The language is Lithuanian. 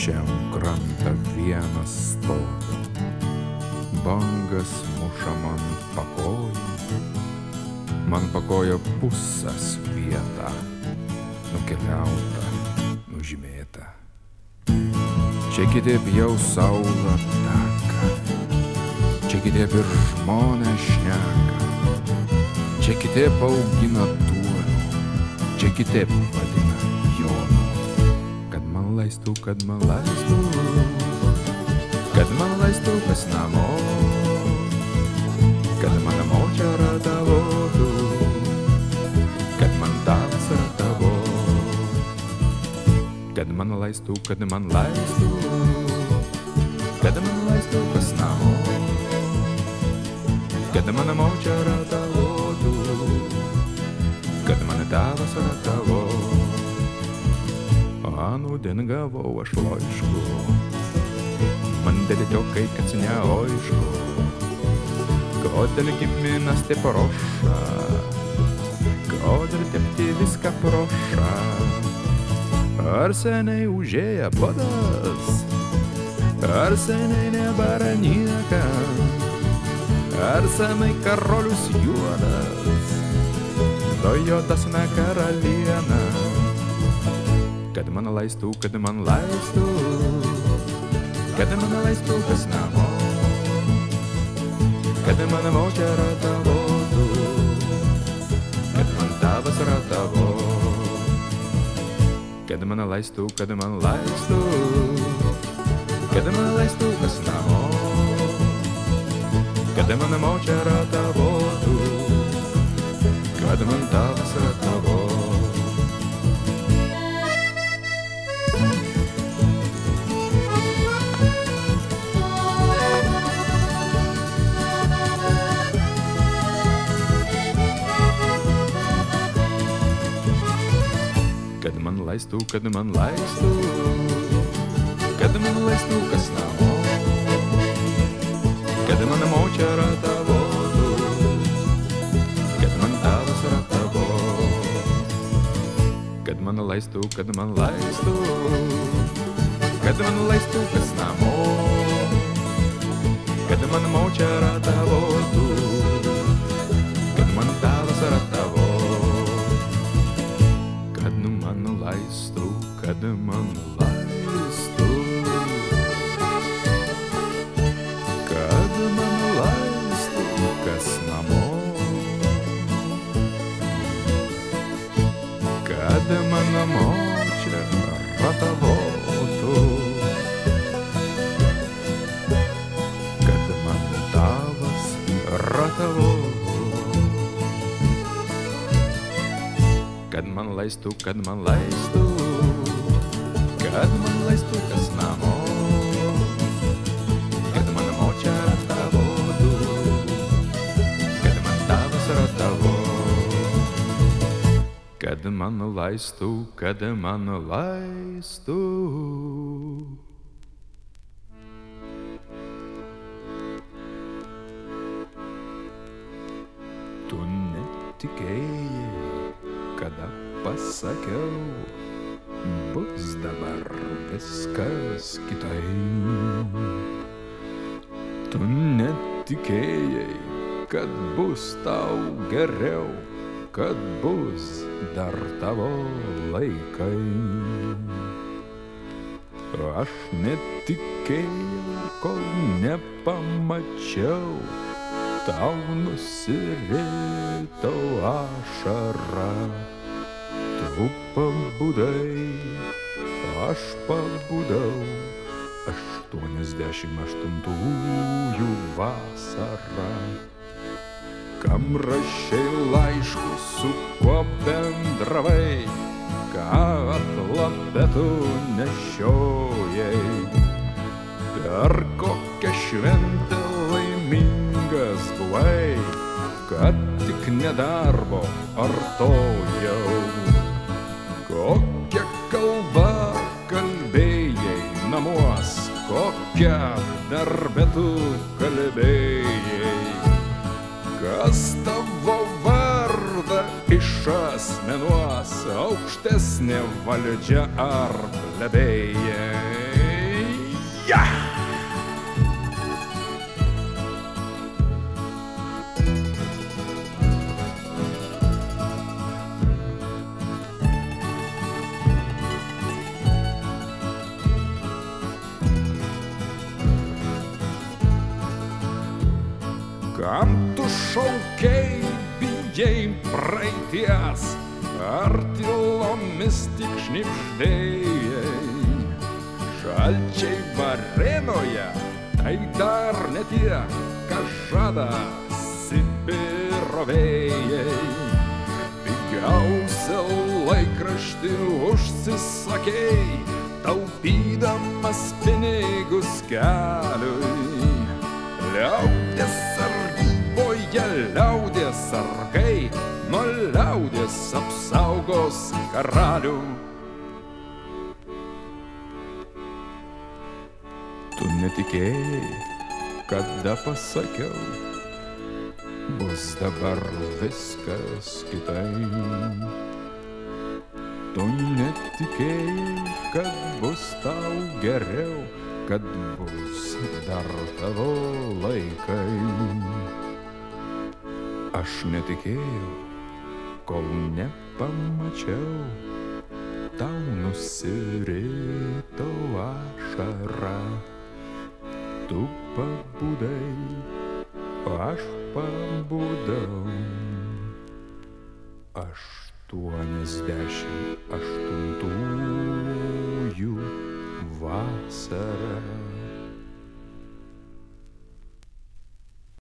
čia krantą vienas stovi, bangas muša man pakojų, man pakojo pusas vieta, nukeliauta, nužymėta. Čia kitaip jau saulą taka, čia kitaip ir žmonės šneka, čia kitaip augina duoną, čia kitaip vadina Jonu. Kad man leistų, kad man leistų kas namo, kad mano močia ratavotų, kad man tavas ratavo, kad man leistų, kad man leistų, kad man leistų kas namo, kad mano močia ratavotų, kad man tavas ratavo. Anūdien gavau aš laišku, man dėliokai neaišku, kodėl giminas taip roša, kodėl tepti viską proša. Ar seniai užėja badas, ar seniai nebėra nieka, ar senai karolius juodas, to juodasna karaliena. Kad man leistų, kad man leistų, kad man leistų kas namo, kad mano močia ratavotų, kad man tavas ratavo, kad man leistų, kad man leistų, kad man leistų kas namo, kad mano močia ratavotų, kad man tavas ratavo. Kad man leistų, kad man leistų, kad man leistų kas namo, kad mano močia ratavotų, kad man tavas ratavo, kad man leistų, kad man leistų, kad man leistų kas namo, kad mano močia ratavotų, kad man tavas ratavo. Kad man leistų, kad man leistų kas namo, kad mano močia ratavotų, kad man tavas ratavo, kad man leistų, kad man leistų, kad man leistų kas namo, kad mano močia ratavotų, kad man tavas ratavo, kad man leistų, kad man leistų. Tu netikėjai, kada pasakiau, bus dabar viskas kitaip. Tu netikėjai, kad bus tau geriau, kad bus dar tavo laikai. Aš netikėjau, kol nepamačiau, tau nusirito ašara. Tu pabudai, aš pabudau, 88 vasarą. Kam rašei laiškus, su kuo bendravai, ką atlapetų nešiojai. Per kokią šventę laimingas buvai, kad tik nedarbo artojau. Kokia kalba kalbėjai namuos, kokia darbe tu kalbėjai. Kas tavo vardą išasmenuos, aukštesnė valdžia ar plebėjai. Kam tu šaukiai, bijai praeities, ar tylomis tik šnibždėjai? Šalčiai Varėnoje, tai dar ne tie, kas žada Sibiro vėjai. Pigiausią laikraštį užsisakei, taupydamas pinigus keliui. Liaudės sargyboje liaudės sargai, nuo liaudės apsaugos karalių. Tu netikėjai, kada pasakiau, bus dabar viskas kitaip. Tu netikėjai, kad bus tau geriau, kad bus dar tavo laikai. Aš netikėjau, kol nepamačiau, tau nusirito ašara. Tu pabudai, o aš pabudau. 88 vasara.